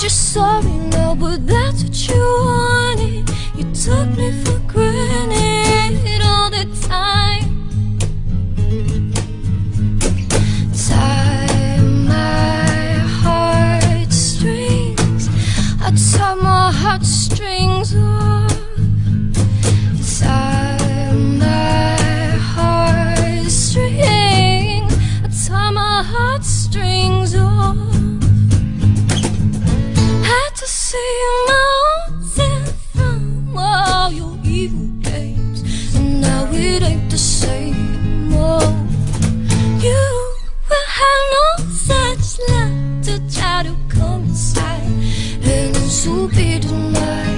you're sorry now, but that's what you wanted. You took me for granted all the time. Tie my heartstrings, I tie my heartstrings off. Tie my heartstrings, I tie my heartstrings off. Had to see my own self from all your evil games, and now it ain't the same. Oh, you will have no such luck to try to come inside, and to be denied.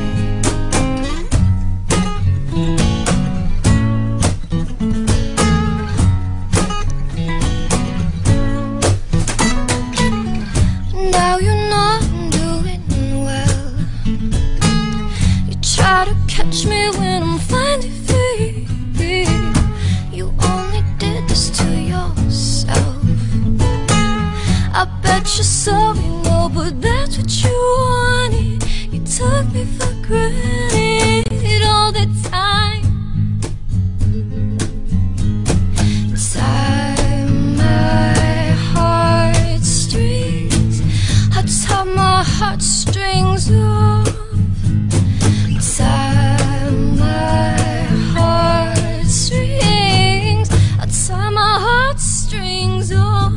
Now you're not doing well. You try to catch me when I'm finally free. You only did this to yourself. I bet you're sorry now, but that's what you wanted. You took me for granted all the time. Tie my heartstrings, I tie my heartstrings off. Tie my heartstrings, I tie my heartstrings off.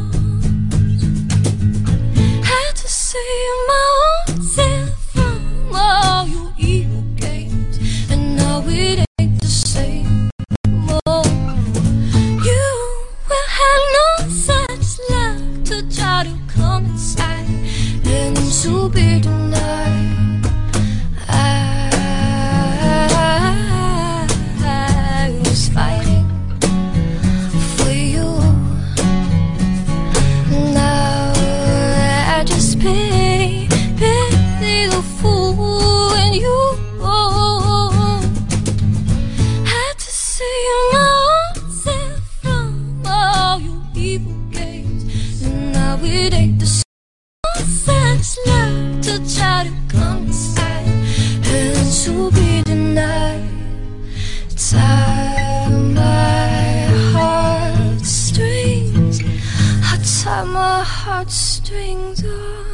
Had to save my own self from all your evil games, and now it ain't the same. Oh, you will have no such luck to try to come inside, and to be denied. I was fighting for you. Now I just pity the fool in you. Had to save my own self from all your evil games, and now it ain't the such love to try to come inside, and to be denied. Tie my heartstrings, I tie my heartstrings off.